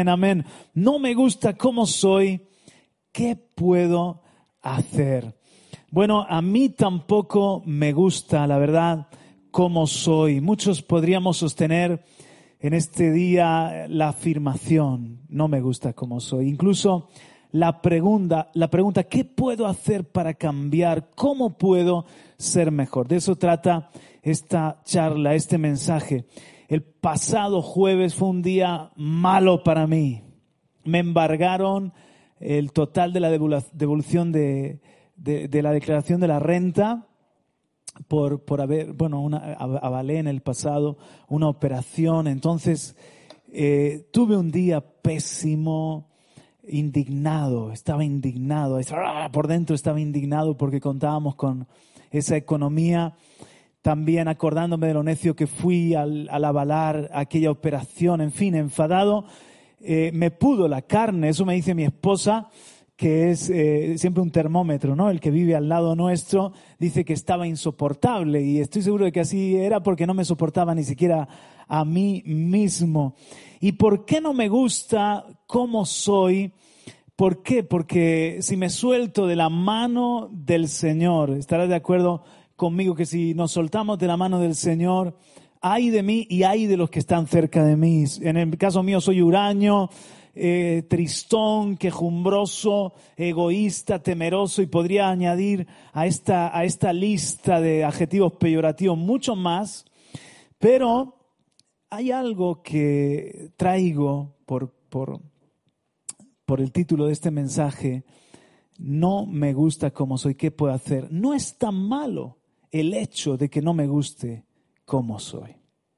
amén, amén. No me gusta cómo soy. ¿Qué puedo hacer? Bueno, a mí tampoco me gusta, la verdad, cómo soy. Muchos podríamos sostener en este día la afirmación, no me gusta cómo soy. Incluso la pregunta, ¿qué puedo hacer para cambiar? ¿Cómo puedo ser mejor? De eso trata esta charla, este mensaje. El pasado jueves fue un día malo para mí. Me embargaron el total de la devolución de la declaración de la renta por haber, avalé en el pasado una operación. Entonces, tuve un día pésimo, estaba indignado, por dentro estaba indignado porque contábamos con esa economía. También acordándome de lo necio que fui al avalar aquella operación, en fin, enfadado. Me pudo la carne, eso me dice mi esposa, que es siempre un termómetro, ¿no? El que vive al lado nuestro dice que estaba insoportable y estoy seguro de que así era porque no me soportaba ni siquiera a mí mismo. ¿Y por qué no me gusta cómo soy? ¿Por qué? Porque si me suelto de la mano del Señor, estarás de acuerdo conmigo que si nos soltamos de la mano del Señor, ay de mí y ay de los que están cerca de mí. En el caso mío soy huraño, tristón, quejumbroso, egoísta, temeroso, y podría añadir a esta lista de adjetivos peyorativos mucho más, pero hay algo que traigo por el título de este mensaje: no me gusta cómo soy, ¿qué puedo hacer? No es tan malo el hecho de que no me guste cómo soy.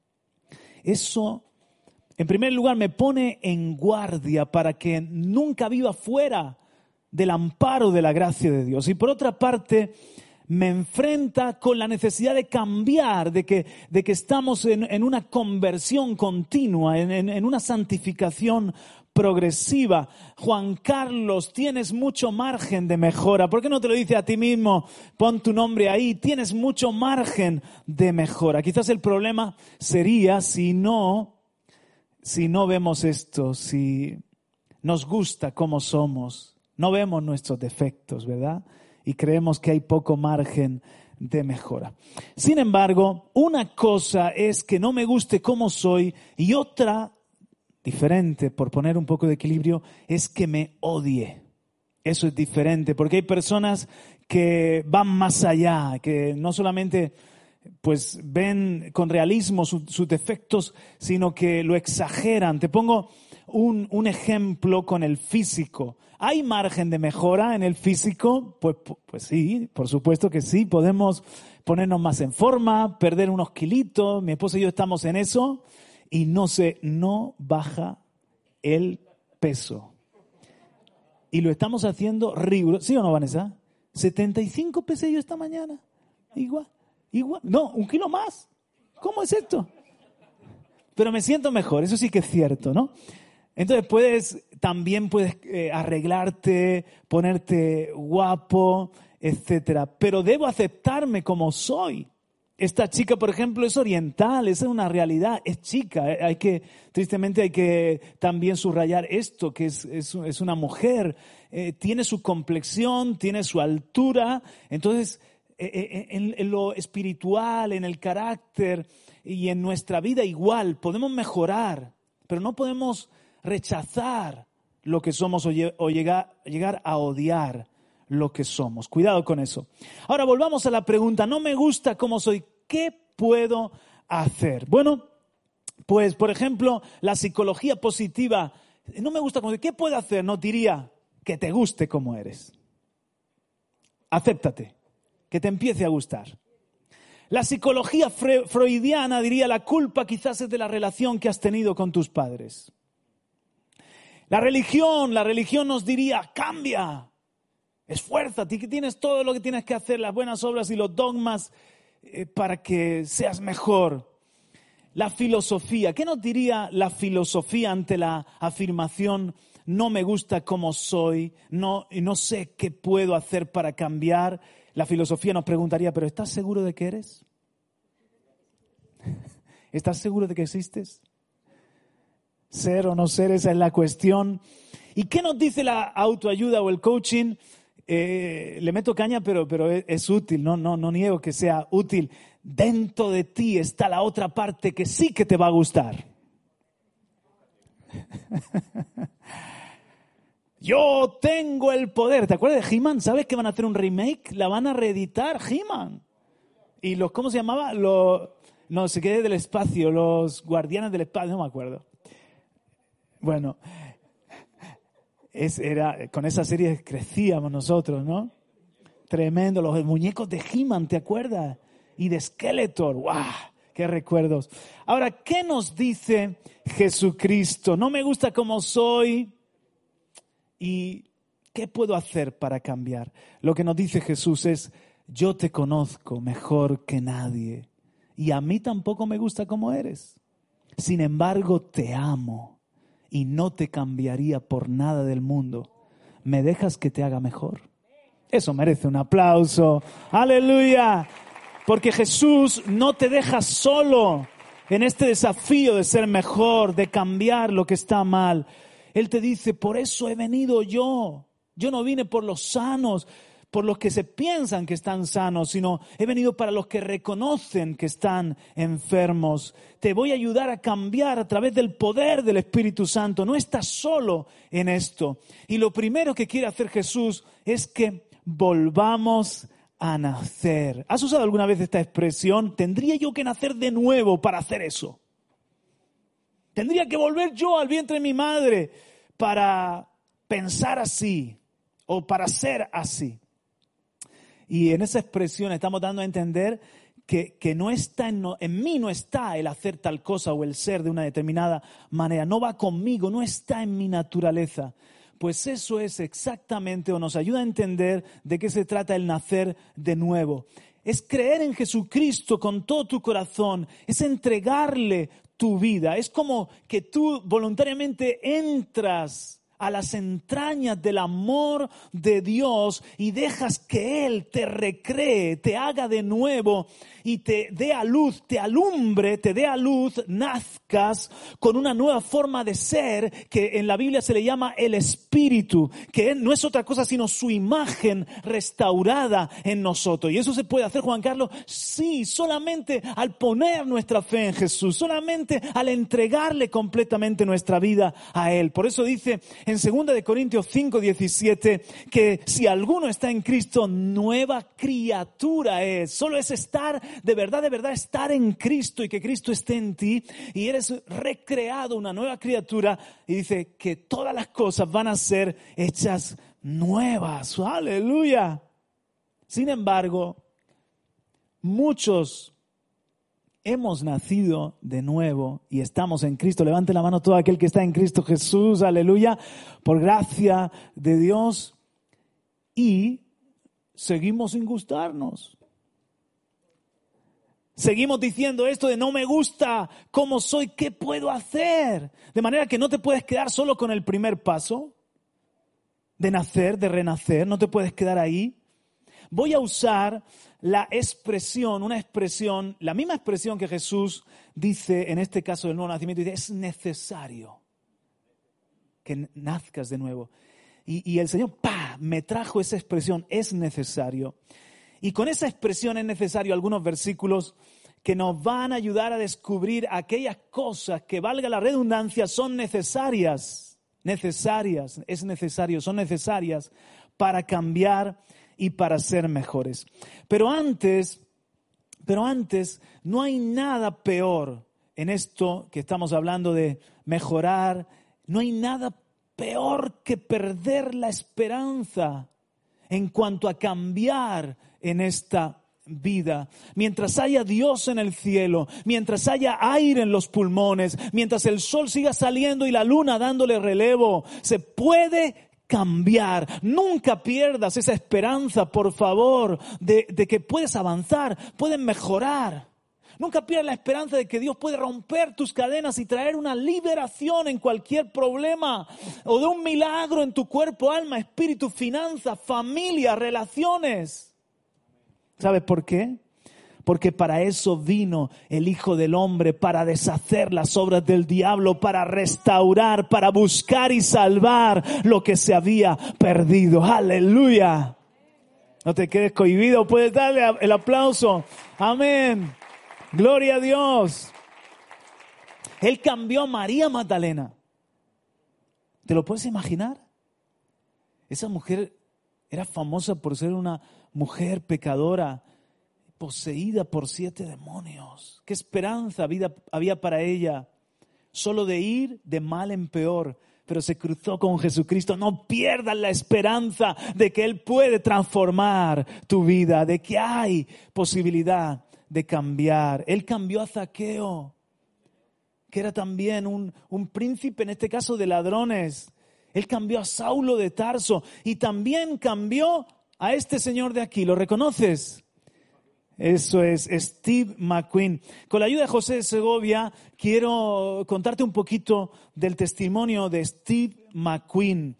Eso, en primer lugar, me pone en guardia para que nunca viva fuera del amparo de la gracia de Dios. Y por otra parte, me enfrenta con la necesidad de cambiar, de que estamos en una conversión continua, en una santificación progresiva. Juan Carlos, tienes mucho margen de mejora. ¿Por qué no te lo dice a ti mismo? Pon tu nombre ahí. Tienes mucho margen de mejora. Quizás el problema sería si no vemos esto, si nos gusta cómo somos, no vemos nuestros defectos, ¿verdad? Y creemos que hay poco margen de mejora. Sin embargo, una cosa es que no me guste cómo soy y otra, diferente, por poner un poco de equilibrio, es que me odie. Eso es diferente, porque hay personas que van más allá, que no solamente pues ven con realismo sus defectos, sino que lo exageran. Te pongo un ejemplo con el físico. ¿Hay margen de mejora en el físico? Pues sí, por supuesto que sí. Podemos ponernos más en forma, perder unos kilitos. Mi esposa y yo estamos en eso y no baja el peso. Y lo estamos haciendo riguroso. ¿Sí o no, Vanessa? 75 pesé yo esta mañana. Igual. No, 1 kilo más. ¿Cómo es esto? Pero me siento mejor, eso sí que es cierto, ¿no? Entonces también puedes arreglarte, ponerte guapo, etcétera. Pero debo aceptarme como soy. Esta chica, por ejemplo, es oriental, esa es una realidad, es chica. Tristemente hay que también subrayar esto, que es una mujer. Tiene su complexión, tiene su altura. Entonces, en lo espiritual, en el carácter y en nuestra vida igual, podemos mejorar, pero no podemos rechazar lo que somos o llegar a odiar lo que somos. Cuidado con eso. Ahora volvamos a la pregunta, no me gusta cómo soy, ¿qué puedo hacer? Bueno, pues por ejemplo, la psicología positiva, no me gusta cómo soy, ¿qué puedo hacer? No diría que te guste como eres. Acéptate, que te empiece a gustar. La psicología freudiana diría la culpa quizás es de la relación que has tenido con tus padres. La religión nos diría cambia. Esfuérzate, que tienes todo lo que tienes que hacer, las buenas obras y los dogmas para que seas mejor. La filosofía, ¿qué nos diría la filosofía ante la afirmación no me gusta como soy, no sé qué puedo hacer para cambiar? La filosofía nos preguntaría, ¿pero estás seguro de que eres? ¿Estás seguro de que existes? Ser o no ser, esa es la cuestión. ¿Y qué nos dice la autoayuda o el coaching? Le meto caña, pero es útil, no niego que sea útil. Dentro de ti está la otra parte que sí que te va a gustar. Yo tengo el poder. ¿Te acuerdas de He-Man? ¿Sabes que van a hacer un remake? La van a reeditar, He-Man. Y los, ¿cómo se llamaba? No sé qué del espacio, los guardianes del espacio, no me acuerdo. Bueno, con esa serie crecíamos nosotros, ¿no? Tremendo, los muñecos de He-Man, ¿te acuerdas? Y de Skeletor, ¡guau! ¡Qué recuerdos! Ahora, ¿qué nos dice Jesucristo? No me gusta como soy. ¿Y qué puedo hacer para cambiar? Lo que nos dice Jesús es, yo te conozco mejor que nadie. Y a mí tampoco me gusta como eres. Sin embargo, te amo. Y no te cambiaría por nada del mundo. ¿Me dejas que te haga mejor? Eso merece un aplauso. ¡Aleluya! Porque Jesús no te deja solo en este desafío de ser mejor, de cambiar lo que está mal. Él te dice, por eso he venido yo. Yo no vine por los sanos, por los que se piensan que están sanos, sino he venido para los que reconocen que están enfermos. Te voy a ayudar a cambiar a través del poder del Espíritu Santo. No estás solo en esto. Y lo primero que quiere hacer Jesús es que volvamos a nacer. ¿Has usado alguna vez esta expresión? ¿Tendría yo que nacer de nuevo para hacer eso? ¿Tendría que volver yo al vientre de mi madre para pensar así o para ser así? Y en esa expresión estamos dando a entender que no está en mí no está el hacer tal cosa o el ser de una determinada manera. No va conmigo, no está en mi naturaleza. Pues eso es exactamente, o nos ayuda a entender de qué se trata el nacer de nuevo. Es creer en Jesucristo con todo tu corazón, es entregarle tu vida. Es como que tú voluntariamente entras a las entrañas del amor de Dios y dejas que Él te recree, te haga de nuevo y te dé a luz, te alumbre, te dé a luz, nazcas con una nueva forma de ser que en la Biblia se le llama el Espíritu, que no es otra cosa sino su imagen restaurada en nosotros. ¿Y eso se puede hacer, Juan Carlos? Sí, solamente al poner nuestra fe en Jesús, solamente al entregarle completamente nuestra vida a Él. Por eso dice en 2 Corintios 5:17 que si alguno está en Cristo, nueva criatura es. Solo es estar, de verdad estar en Cristo y que Cristo esté en ti y eres recreado, una nueva criatura. Y dice que todas las cosas van a ser hechas nuevas. ¡Aleluya! Sin embargo, muchos hemos nacido de nuevo y estamos en Cristo. Levante la mano todo aquel que está en Cristo Jesús, aleluya, por gracia de Dios. Y seguimos sin gustarnos. Seguimos diciendo esto de no me gusta cómo soy, ¿qué puedo hacer? De manera que no te puedes quedar solo con el primer paso de nacer, de renacer, no te puedes quedar ahí. Voy a usar la misma expresión que Jesús dice en este caso del nuevo nacimiento, dice, es necesario que nazcas de nuevo. Y el Señor, me trajo esa expresión, es necesario. Y con esa expresión es necesario algunos versículos que nos van a ayudar a descubrir aquellas cosas que, valga la redundancia, son necesarias, son necesarias para cambiar y para ser mejores. Pero antes, no hay nada peor en esto que estamos hablando de mejorar. No hay nada peor que perder la esperanza en cuanto a cambiar en esta vida. Mientras haya Dios en el cielo, mientras haya aire en los pulmones, mientras el sol siga saliendo y la luna dándole relevo, se puede cambiar. Nunca pierdas esa esperanza, por favor, de que puedes avanzar, puedes mejorar. Nunca pierdas la esperanza de que Dios puede romper tus cadenas y traer una liberación en cualquier problema o de un milagro en tu cuerpo, alma, espíritu, finanzas, familia, relaciones. ¿Sabes por qué? porque para eso vino el Hijo del Hombre, para deshacer las obras del diablo, para restaurar, para buscar y salvar lo que se había perdido. ¡Aleluya! No te quedes cohibido, puedes darle el aplauso. Amén. Gloria a Dios. Él cambió a María Magdalena. ¿Te lo puedes imaginar? Esa mujer era famosa por ser una mujer pecadora, poseída por 7 demonios. ¿Qué esperanza había para ella? Solo de ir de mal en peor, pero se cruzó con Jesucristo. No pierdas la esperanza de que Él puede transformar tu vida, de que hay posibilidad de cambiar. Él cambió a Zaqueo, que era también un príncipe, en este caso de ladrones. Él cambió a Saulo de Tarso y también cambió a este señor de aquí. ¿Lo reconoces? Eso es Steve McQueen. Con la ayuda de José de Segovia, quiero contarte un poquito del testimonio de Steve McQueen.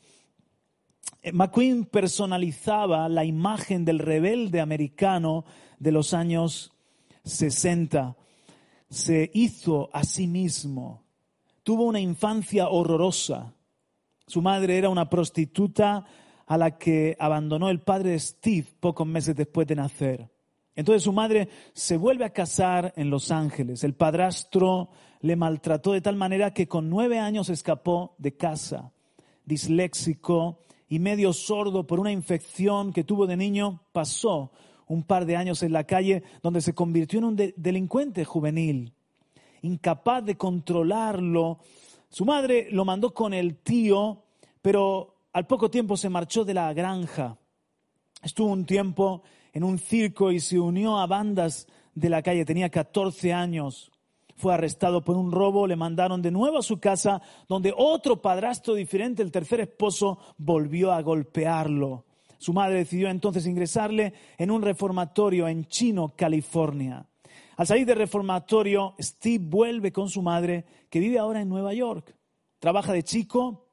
McQueen personalizaba la imagen del rebelde americano de los años 60. Se hizo a sí mismo. Tuvo una infancia horrorosa. Su madre era una prostituta a la que abandonó el padre de Steve pocos meses después de nacer. Entonces su madre se vuelve a casar en Los Ángeles. El padrastro le maltrató de tal manera que con 9 años escapó de casa. Disléxico y medio sordo por una infección que tuvo de niño, pasó un par de años en la calle donde se convirtió en un delincuente juvenil. Incapaz de controlarlo, su madre lo mandó con el tío, pero al poco tiempo se marchó de la granja. Estuvo un tiempo en un circo y se unió a bandas de la calle. Tenía 14 años. Fue arrestado por un robo, le mandaron de nuevo a su casa, donde otro padrastro diferente, el tercer esposo, volvió a golpearlo. Su madre decidió entonces ingresarle en un reformatorio en Chino, California. Al salir del reformatorio, Steve vuelve con su madre, que vive ahora en Nueva York. Trabaja de chico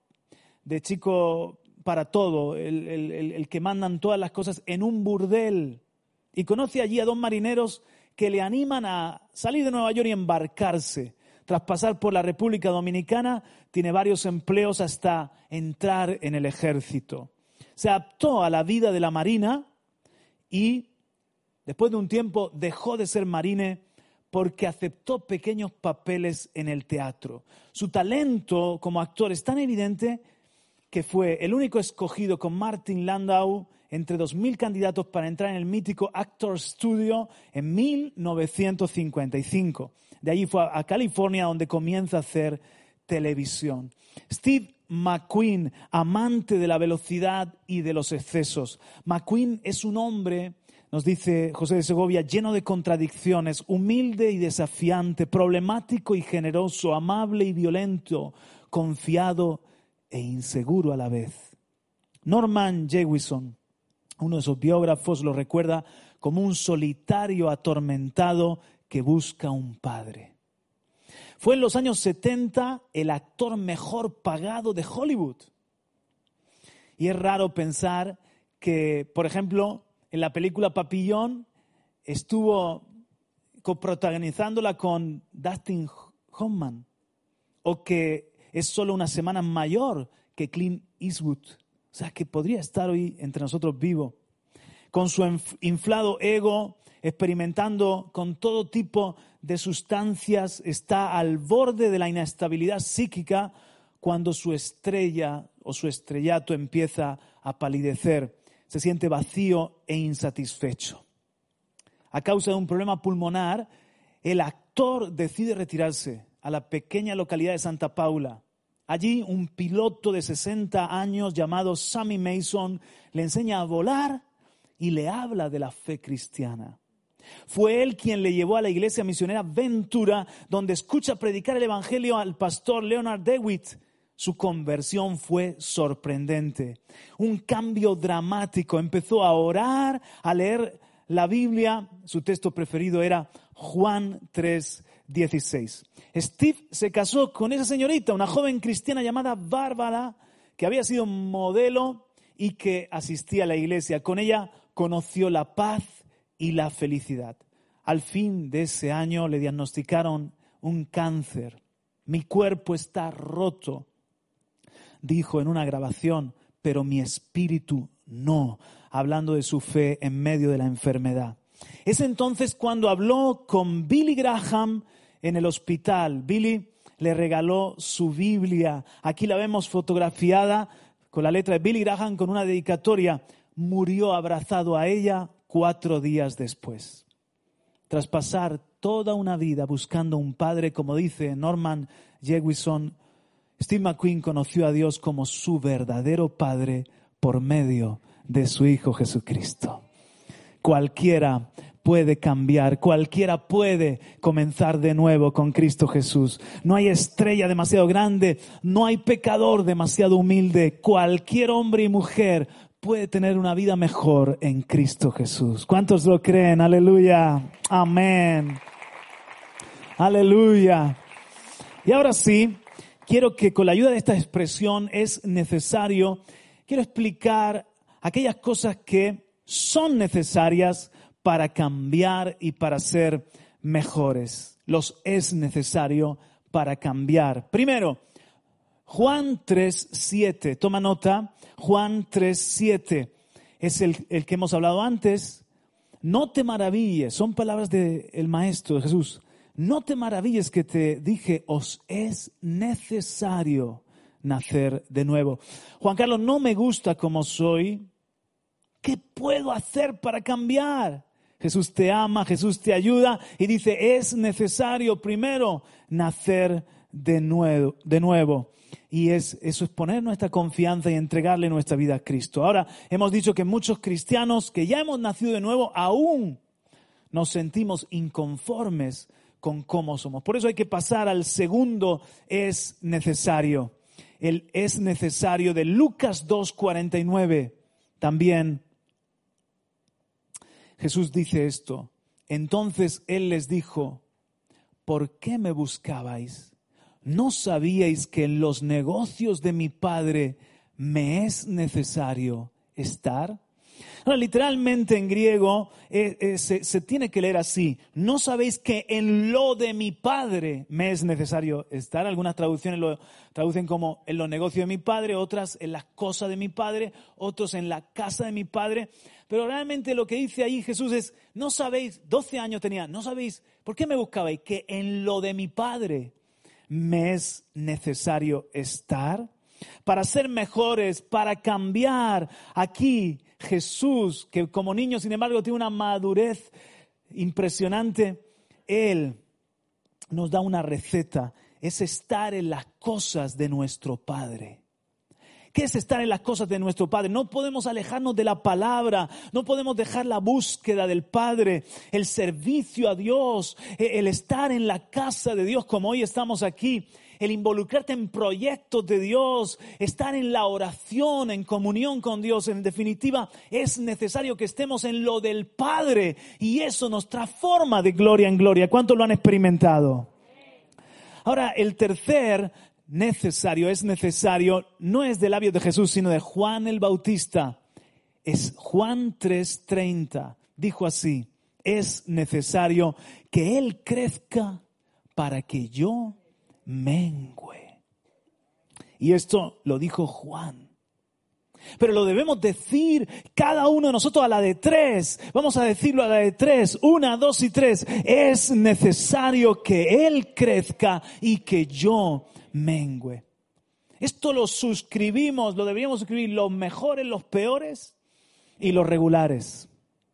para todo, el que mandan todas las cosas en un burdel. Y conoce allí a 2 marineros que le animan a salir de Nueva York y embarcarse. Tras pasar por la República Dominicana, tiene varios empleos hasta entrar en el ejército. Se adaptó a la vida de la marina y después de un tiempo dejó de ser marine porque aceptó pequeños papeles en el teatro. Su talento como actor es tan evidente que fue el único escogido con Martin Landau entre 2.000 candidatos para entrar en el mítico Actors Studio en 1955. De allí fue a California, donde comienza a hacer televisión. Steve McQueen, amante de la velocidad y de los excesos. McQueen es un hombre, nos dice José de Segovia, lleno de contradicciones, humilde y desafiante, problemático y generoso, amable y violento, confiado e inseguro a la vez. Norman Jewison, uno de sus biógrafos, lo recuerda como un solitario atormentado que busca un padre. Fue en los años 70 el actor mejor pagado de Hollywood. Y es raro pensar que, por ejemplo, en la película Papillon estuvo coprotagonizándola con Dustin Hoffman, o que es solo unas semanas mayor que Clint Eastwood. O sea, que podría estar hoy entre nosotros vivo. Con su inflado ego, experimentando con todo tipo de sustancias, está al borde de la inestabilidad psíquica cuando su estrella o su estrellato empieza a palidecer. Se siente vacío e insatisfecho. A causa de un problema pulmonar, el actor decide retirarse a la pequeña localidad de Santa Paula. Allí un piloto de 60 años llamado Sammy Mason le enseña a volar y le habla de la fe cristiana. Fue él quien le llevó a la iglesia misionera Ventura, donde escucha predicar el evangelio al pastor Leonard DeWitt. Su conversión fue sorprendente. Un cambio dramático. Empezó a orar, a leer la Biblia. Su texto preferido era Juan 3:16. Steve se casó con esa señorita, una joven cristiana llamada Bárbara, que había sido modelo y que asistía a la iglesia. Con ella conoció la paz y la felicidad. al fin de ese año le diagnosticaron un cáncer. Mi cuerpo está roto, dijo en una grabación, pero mi espíritu no, hablando de su fe en medio de la enfermedad. Es entonces cuando habló con Billy Graham en el hospital. Billy le regaló su Biblia. Aquí la vemos fotografiada con la letra de Billy Graham con una dedicatoria. Murió abrazado a ella 4 días después. Tras pasar toda una vida buscando un padre, como dice Norman Jewison, Steve McQueen conoció a Dios como su verdadero padre por medio de su Hijo Jesucristo. Cualquiera puede cambiar, cualquiera puede comenzar de nuevo con Cristo Jesús. No hay estrella demasiado grande, no hay pecador demasiado humilde. Cualquier hombre y mujer puede tener una vida mejor en Cristo Jesús. ¿Cuántos lo creen? Aleluya. Amén. Aleluya. Y ahora sí, quiero que con la ayuda de esta expresión es necesario, quiero explicar aquellas cosas que son necesarias para cambiar y para ser mejores. Los es necesario para cambiar. Primero, Juan 3:7. Toma nota. Juan 3:7 es el que hemos hablado antes. No te maravilles, son palabras del Maestro, de Jesús. No te maravilles que te dije, os es necesario nacer de nuevo. Juan Carlos, no me gusta como soy. ¿Qué puedo hacer para cambiar? Jesús te ama, Jesús te ayuda y dice, es necesario primero nacer de nuevo. Y eso es poner nuestra confianza y entregarle nuestra vida a Cristo. Ahora, hemos dicho que muchos cristianos que ya hemos nacido de nuevo, aún nos sentimos inconformes con cómo somos. Por eso hay que pasar al segundo es necesario. El es necesario de Lucas 2:49. También Jesús dice esto. Entonces Él les dijo, ¿por qué me buscabais? ¿No sabíais que en los negocios de mi Padre me es necesario estar? Ahora, literalmente en griego se tiene que leer así. ¿No sabéis que en lo de mi Padre me es necesario estar? Algunas traducciones lo traducen como en los negocios de mi Padre, otras en las cosas de mi Padre, otros en la casa de mi Padre. Pero realmente lo que dice ahí Jesús es, no sabéis, 12 años tenía, no sabéis, ¿por qué me buscabais? Que en lo de mi Padre me es necesario estar. Para ser mejores, para cambiar. Aquí Jesús, que como niño sin embargo tiene una madurez impresionante, Él nos da una receta, es estar en las cosas de nuestro Padre. ¿Qué es estar en las cosas de nuestro Padre? No podemos alejarnos de la palabra, no podemos dejar la búsqueda del Padre, el servicio a Dios, el estar en la casa de Dios como hoy estamos aquí, el involucrarte en proyectos de Dios, estar en la oración, en comunión con Dios. En definitiva, es necesario que estemos en lo del Padre y eso nos transforma de gloria en gloria. ¿Cuántos lo han experimentado? Ahora, el tercer es necesario, no es de labios de Jesús, sino de Juan el Bautista. Es Juan 3:30. Dijo así, es necesario que Él crezca para que yo mengüe. Y esto lo dijo Juan. Pero lo debemos decir cada uno de nosotros a la de 3. Vamos a decirlo a la de 3. 1, 2 y 3. Es necesario que Él crezca y que yo mengüe. Esto lo suscribimos, lo deberíamos suscribir los mejores, los peores y los regulares.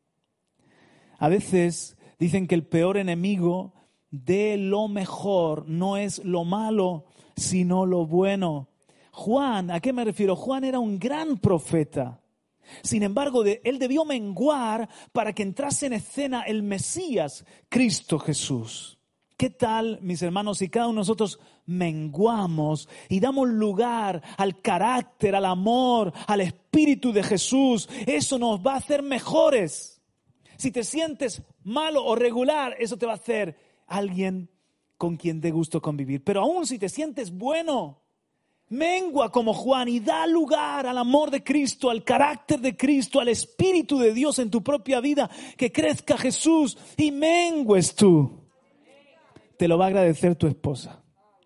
A veces dicen que el peor enemigo de lo mejor no es lo malo, sino lo bueno. Juan, ¿a qué me refiero? Juan era un gran profeta. Sin embargo, él debió menguar para que entrase en escena el Mesías, Cristo Jesús. ¿Qué tal, mis hermanos, si cada uno de nosotros menguamos y damos lugar al carácter, al amor, al Espíritu de Jesús? Eso nos va a hacer mejores. Si te sientes malo o regular, eso te va a hacer alguien con quien dé gusto convivir. Pero aún si te sientes bueno, Mengua como Juan y da lugar al amor de Cristo, al carácter de Cristo, al Espíritu de Dios en tu propia vida. Que crezca Jesús y mengues tú. Te lo va a agradecer tu esposa.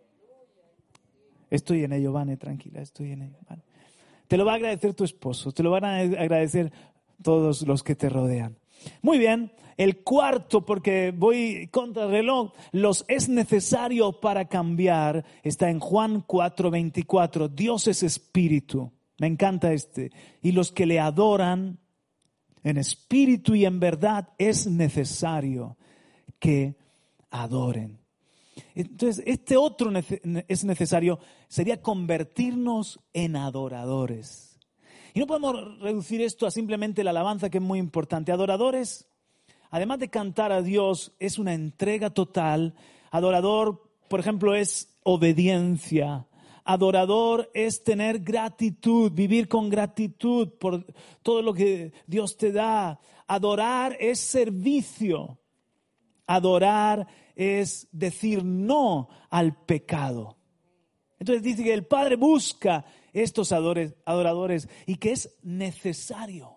Estoy en ello, Vane, tranquila, estoy en ello, Vane. Te lo va a agradecer tu esposo, te lo van a agradecer todos los que te rodean. Muy bien, el cuarto, porque voy contra el reloj, los es necesario para cambiar, está en Juan 4:24. Dios es espíritu, me encanta este. Y los que le adoran en espíritu y en verdad es necesario que adoren. Entonces, este otro es necesario, sería convertirnos en adoradores. Y no podemos reducir esto a simplemente la alabanza, que es muy importante. Adoradores, además de cantar a Dios, es una entrega total. Adorador, por ejemplo, es obediencia. Adorador es tener gratitud, vivir con gratitud por todo lo que Dios te da. Adorar es servicio. Adorar es decir no al pecado. Entonces dice que el Padre busca estos adoradores y que es necesario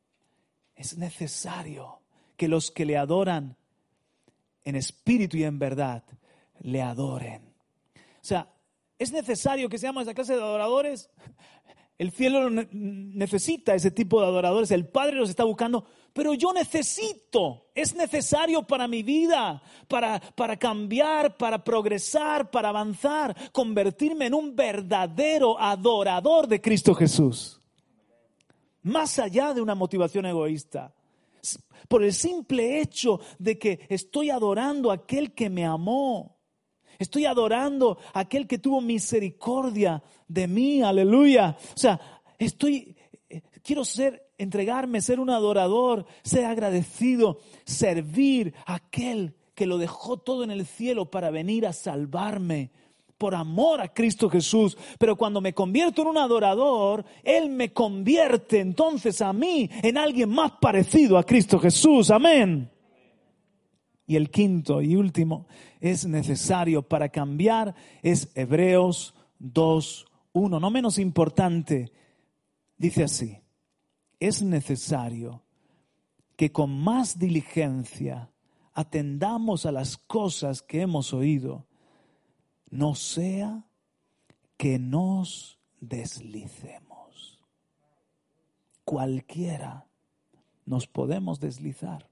que los que le adoran en espíritu y en verdad le adoren. O sea, es necesario que seamos esa clase de adoradores. El cielo necesita ese tipo de adoradores. El Padre los está buscando. Pero yo necesito, es necesario para mi vida, para cambiar, para progresar, para avanzar, convertirme en un verdadero adorador de Cristo Jesús. Más allá de una motivación egoísta. Por el simple hecho de que estoy adorando a aquel que me amó. Estoy adorando a aquel que tuvo misericordia de mí, aleluya. O sea, quiero entregarme, ser un adorador, ser agradecido, servir a aquel que lo dejó todo en el cielo para venir a salvarme por amor a Cristo Jesús. Pero cuando me convierto en un adorador, Él me convierte entonces a mí en alguien más parecido a Cristo Jesús. Amén. Y el quinto y último es necesario para cambiar, es Hebreos 2:1. No menos importante, dice así: es necesario que con más diligencia atendamos a las cosas que hemos oído, no sea que nos deslicemos. Cualquiera nos podemos deslizar.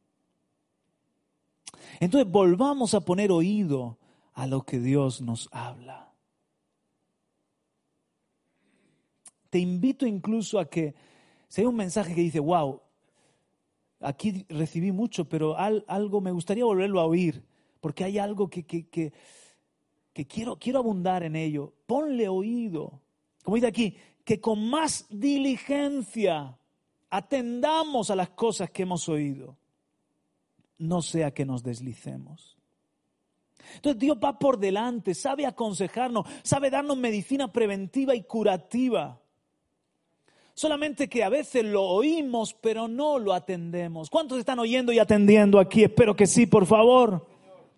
Entonces volvamos a poner oído a lo que Dios nos habla. Te invito incluso a que, si hay un mensaje que dice, wow, aquí recibí mucho, pero algo me gustaría volverlo a oír, porque hay algo que quiero abundar en ello. Ponle oído. Como dice aquí, que con más diligencia atendamos a las cosas que hemos oído. No sea que nos deslicemos. Entonces Dios va por delante, sabe aconsejarnos, sabe darnos medicina preventiva y curativa. Solamente que a veces lo oímos, pero no lo atendemos. ¿Cuántos están oyendo y atendiendo aquí? Espero que sí, por favor.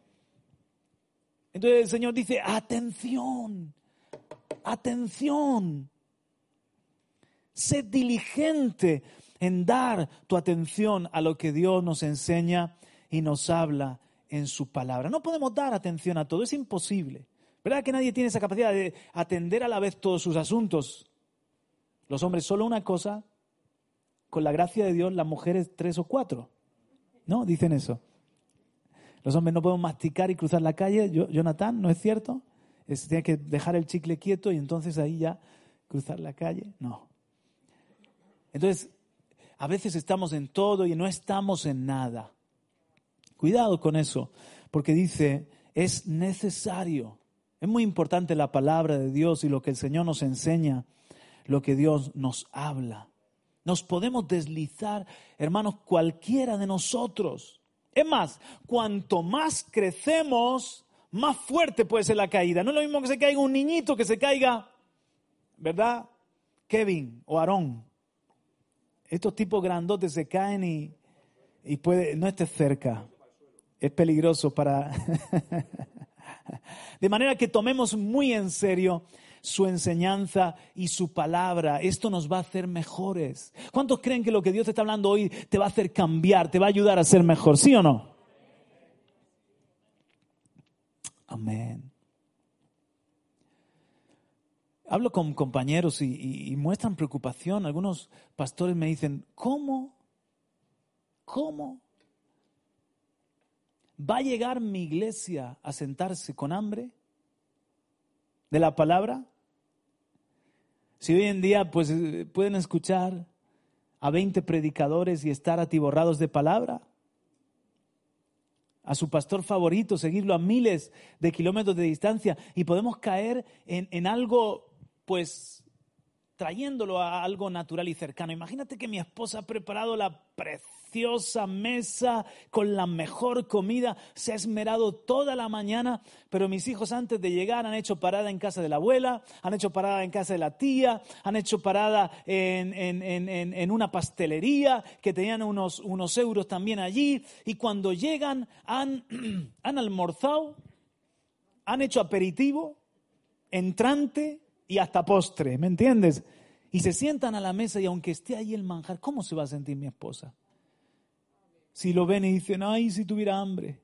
Entonces el Señor dice, atención, atención. Sé diligente en dar tu atención a lo que Dios nos enseña y nos habla en su palabra. No podemos dar atención a todo, es imposible. ¿Verdad que nadie tiene esa capacidad de atender a la vez todos sus asuntos? Los hombres solo una cosa, con la gracia de Dios, las mujeres 3 o 4. ¿No? Dicen eso. Los hombres no podemos masticar y cruzar la calle. Jonathan, ¿no es cierto? Tiene que dejar el chicle quieto y entonces ahí ya cruzar la calle. No. Entonces, a veces estamos en todo y no estamos en nada. Cuidado con eso, porque dice, es necesario. Es muy importante la palabra de Dios y lo que el Señor nos enseña, lo que Dios nos habla. Nos podemos deslizar, hermanos, cualquiera de nosotros. Es más, cuanto más crecemos, más fuerte puede ser la caída. No es lo mismo que se caiga un niñito, que se caiga, ¿verdad? Kevin o Aarón. Estos tipos grandotes se caen y no estés cerca. Es peligroso para... De manera que tomemos muy en serio su enseñanza y su palabra. Esto nos va a hacer mejores. ¿Cuántos creen que lo que Dios te está hablando hoy te va a hacer cambiar, te va a ayudar a ser mejor? ¿Sí o no? Amén. Hablo con compañeros y muestran preocupación. Algunos pastores me dicen, ¿cómo va a llegar mi iglesia a sentarse con hambre de la palabra? Si hoy en día pues pueden escuchar a 20 predicadores y estar atiborrados de palabra, a su pastor favorito, seguirlo a miles de kilómetros de distancia, y podemos caer en algo, pues, trayéndolo a algo natural y cercano. Imagínate que mi esposa ha preparado la preciosa mesa con la mejor comida, se ha esmerado toda la mañana, pero mis hijos antes de llegar han hecho parada en casa de la abuela, han hecho parada en casa de la tía, han hecho parada en una pastelería que tenían unos euros también allí, y cuando llegan han almorzado, han hecho aperitivo, entrante y hasta postre, ¿me entiendes? Y se sientan a la mesa, y aunque esté ahí el manjar, ¿cómo se va a sentir mi esposa? Si lo ven y dicen, ay, si tuviera hambre.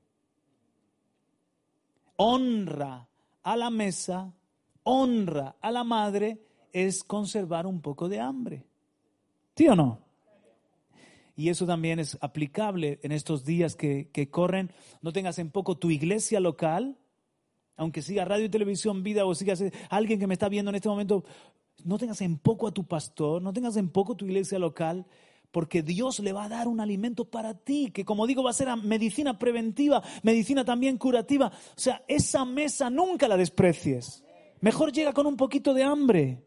Honra a la mesa, honra a la madre, es conservar un poco de hambre. ¿Sí o no? Y eso también es aplicable en estos días que corren. No tengas en poco tu iglesia local, aunque siga radio y televisión, vida, o sigas alguien que me está viendo en este momento, no tengas en poco a tu pastor, no tengas en poco tu iglesia local, porque Dios le va a dar un alimento para ti, que como digo va a ser medicina preventiva, medicina también curativa. O sea, esa mesa nunca la desprecies. Mejor llega con un poquito de hambre.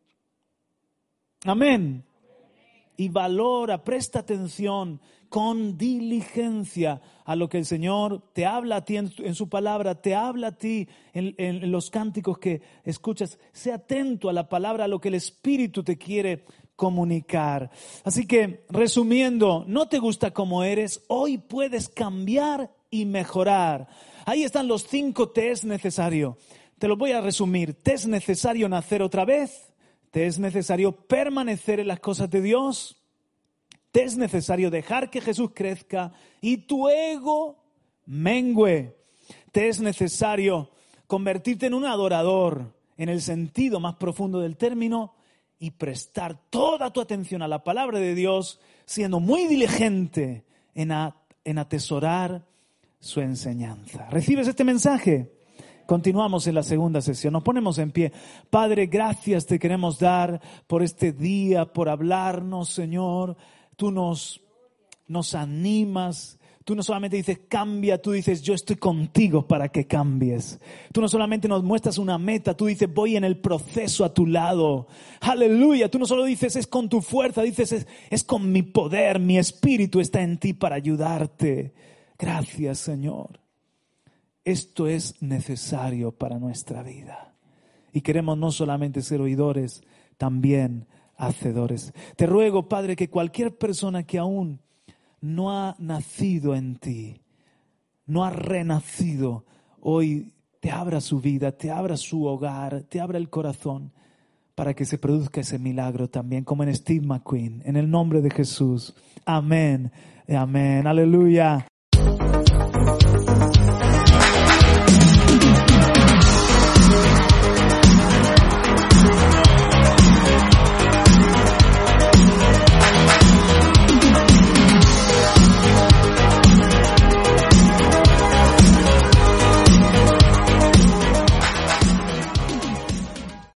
Amén. Y valora, presta atención con diligencia a lo que el Señor te habla a ti en su palabra, te habla a ti en los cánticos que escuchas. Sé atento a la palabra, a lo que el Espíritu te quiere comunicar. Así que, resumiendo, no te gusta como eres, hoy puedes cambiar y mejorar. Ahí están los 5 test necesarios. Te los voy a resumir. ¿Te es necesario nacer otra vez? ¿Te es necesario permanecer en las cosas de Dios? ¿Te es necesario dejar que Jesús crezca y tu ego mengüe? ¿Te es necesario convertirte en un adorador en el sentido más profundo del término y prestar toda tu atención a la palabra de Dios, siendo muy diligente en atesorar su enseñanza? ¿Recibes este mensaje? Continuamos en la segunda sesión. Nos ponemos en pie. Padre, gracias te queremos dar por este día, por hablarnos, Señor. Tú nos animas. Tú no solamente dices cambia, tú dices yo estoy contigo para que cambies. Tú no solamente nos muestras una meta, tú dices voy en el proceso a tu lado. Aleluya. Tú no solo dices es con tu fuerza, dices es con mi poder, mi espíritu está en ti para ayudarte. Gracias, Señor. Esto es necesario para nuestra vida. Y queremos no solamente ser oidores, también hacedores. Te ruego, Padre, que cualquier persona que aún no ha nacido en ti, no ha renacido, hoy te abra su vida, te abra su hogar, te abra el corazón, para que se produzca ese milagro también, como en Steve McQueen, en el nombre de Jesús. Amén. Amén. Aleluya.